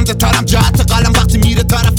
خنده ترم جهت قلم وقتی میره طرف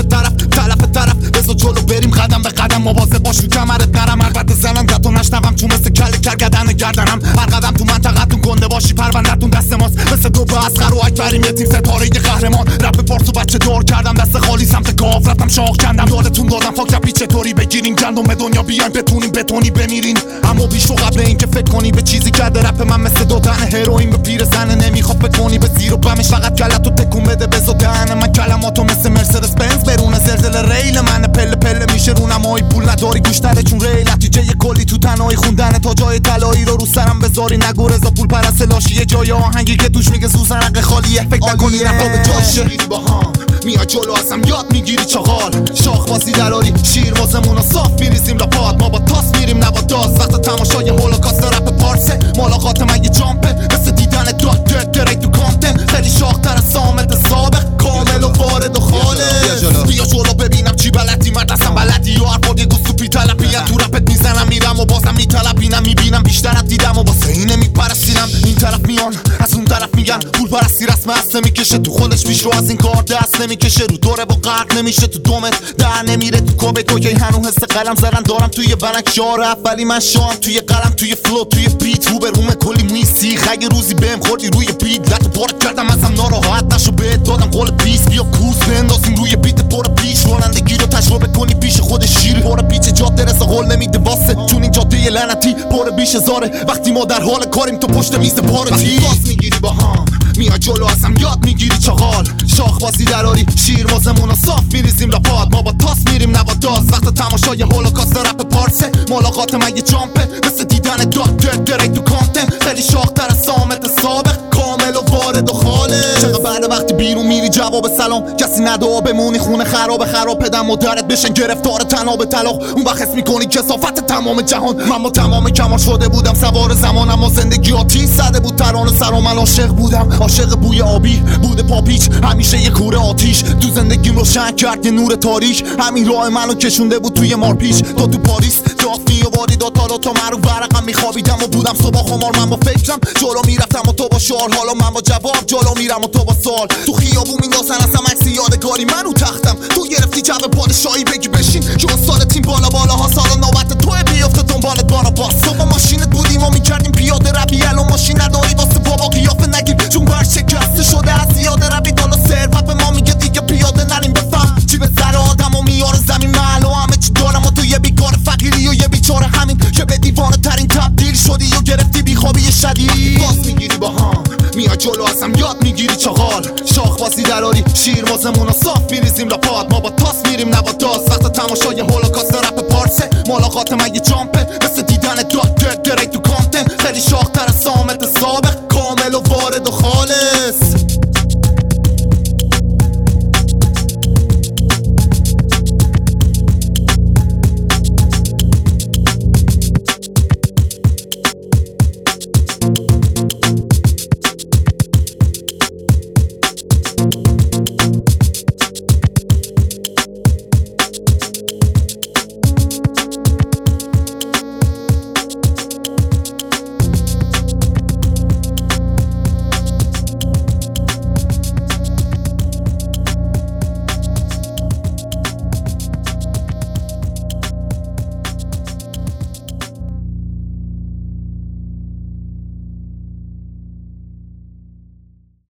بذار جلو بریم قدم به قدم مواظب باش رو کمرت نرم البته زنندتو نشنوم چون مثل کله کرگدن گردنم هر قدم تو منطقتون گنده باشی پروندتون دست ماست مثل دو به اصغر و اکبریم یه تیم ستاره قهرمان رپ پارسو بچه دار کردم دست خالی سمت کاف رفتم شاخ کندم یادتون دادم فاک رپی چطوری بگیرین گندم دنیا بیاین بتونیم بتونی بمیرین اما بیشو قبل اینکه فکر کنی به چیزی کرده رپ من مثل دادن هروئین به پیرزن نمیخواد بکنی به زیر و بمش فقط کلتو تکون بده بزدن من کلماتو مثل مرسدس بنز برونه زلزله ریل من پله میشه رونمایی پول نداری گوش نده چون ریل نتیجه کلی تو تنهایی خوندن تا جای طلایی رو سرم بذاری نگو رضا پول پرست لاشیه جای آهنگی که توش میگه سوزنق خالیه فکر نکنی نفا به جاشه میری با هم میای جلو ازم یاد میگیری چاغال شاخ بازی دراری شیر واسمون صاف میریزیم لپات ما با تاس میریم نه با داز وقت تماشای هولوکاست رپ پارسه ملاقات من یه جامپه مثل دیدن داد درک تو کانتن خیلی شاختر از سامت سابق کامل و وارد و خالص بیا جلو ببینم چی بلدی مرد اصلا بلدی یا هر بار یه گوستوپی طلبی تو رپت میزنم میرم و بازم میطلبینم میبینم بیشتر از دیدم و واسه اینه میپرستینم این طرف میان از اون طرف میگن پول پرستی رسم هست نمیکشه تو خودش پیش رو از این کار دست نمیکشه رو دوره با غرق نمیشه تو دومت در نمیره تو کوبه تو که هنو حس قلم زدن دارم توی بلنک شار اولی من شام توی قلم توی فلو توی بیت رو به روم کلی میسی اگه روزی بهم خوردی روی بیت لطو پارک کردم ازم ناراحت نشو بهت دادم قول پیس بیا کوس بندازیم روی بیت پر پیش رانندگی رو تجربه کنی پیش خود شیر پر پیچ جاده رسا قول نمیده واسه چون این جاده لعنتی پر بیش هزاره وقتی ما در حال کاریم تو پشت میز پارتی باز میگیری با هم میای جلو ازم یاد میگیری چاغال شاخ بازی دراری شیر واسمون صاف میریزیم لپات ما با تاس میریم نه با داز وقت تماشای هولوکاست رپ پارسه ملاقات من یه جامپه مثل دیدن داد درک تو کانتن خیلی شاختر از سامت سابق کامل و وارد و خالص چقدر بعد وقتی بیرون میری جواب سلام کسی ندا بمونی خونه خراب پدر مادرت بشن گرفتار تناب طلاق اون وقت حس میکنی کثافت تمام جهان من با تمام کمال شده بودم سوار زمان اما زندگی آتیش زده بود ترانه سر و من عاشق بودم عاشق بوی آبی بوده پاپیچ همیشه یه کوره آتیش تو زندگیم روشن کرد یه نور تاریک همین راه منو کشونده بود توی مارپیچ تو پاریس داغ میواری دو تا مرو ورقم میخوابیدم و بودم صبح خمار من با فکرم جلو میرفتم و تو با شعار حالا من با جواب جلو میرم و تو با سوال تو خیابون میندازن اصلا عکس یادگاری منو تختم تو گرفتی جو پادشاهی بگی بشین که سال تیم بالا ها سال نوبت تو بیافته دنبالت بارا باس صبح ماشینت بودیم و میکردیم پیاده روی الان ماشین نداری واسه بابا قیافه نگیر چون بر شکسته شده از زیاده روی بالا ثروت به ما میگه دیگه پیاده نریم بفهم چی به سر آدم و میاره زمین محل و همه چی دارم و تو یه بیکار فقیری و یه بیچاره همین که به دیوانه ترین تبدیل شدی و گرفتی بیخوابی شدید باز میگیری با هم میای جلو ازم یاد میگیری چاغال شاخ بازی دراری شیر واسمون صاف میریزیم لپات ما با تاس میریم نه با داز وقت تماشای هولوکاست رپ پارسه ملاقات من یه جامپه